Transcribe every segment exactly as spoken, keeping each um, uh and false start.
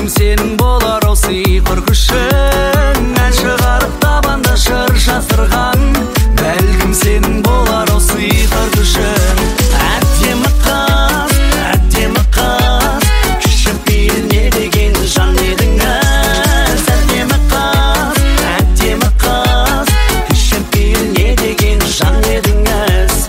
бәлкім сенің болар ау сиқыр күшің, ән шығарып табанда жыр жаздырған, бәлкім сенің болар ау сиқыр күшің. Әдемі қыз, әдемі қыз, кішіпейіл не деген жан едіңіз. Әдемі қыз, әдемі қыз, кішіпейіл не деген жан едіңіз.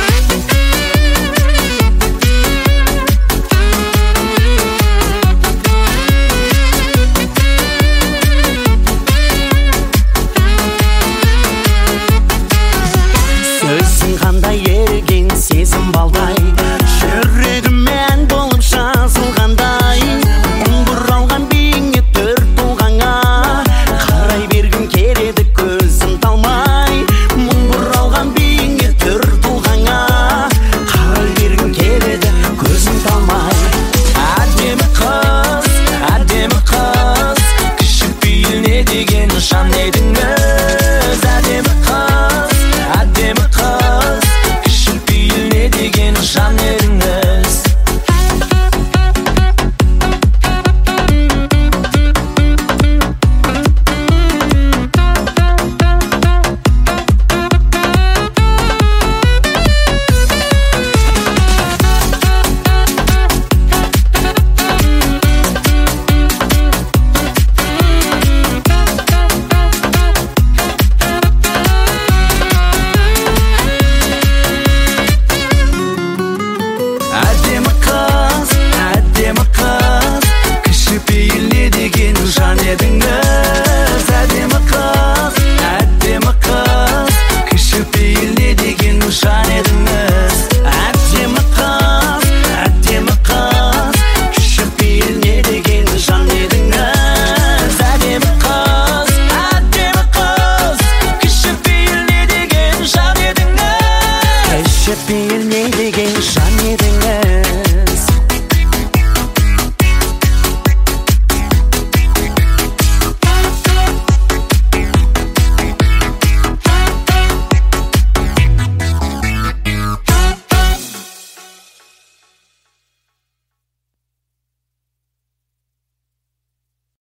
Сөзің қандай ерген сезім балдай, жүрегімен болып жазылғандай, мұң бұралған бейне төр тұлғаңа қарай бергім келеді көзім талмай. Мұң бұралған бейне төр тұлғаңа қарай бергім келеді көзім талмай. Әдемі қыз, әдемі қыз, кішіпейіл не деген жан едіңіз. Әдемі қыз, әдемі қыз, кішіпейіл не деген жан едіңіз. Әдемі қыз, әдемі қыз, кішіпейіл не деген жан едіңіз. Әдемі қыз, әдемі қыз, кішіпейіл не деген жан едіңіз. Әдемі қыз, әдемі қыз, кішіпейіл не деген жан едіңіз. Әдемі қыз, әдемі қыз, кішіпейіл не деген жан едіңіз. Кішіпейіл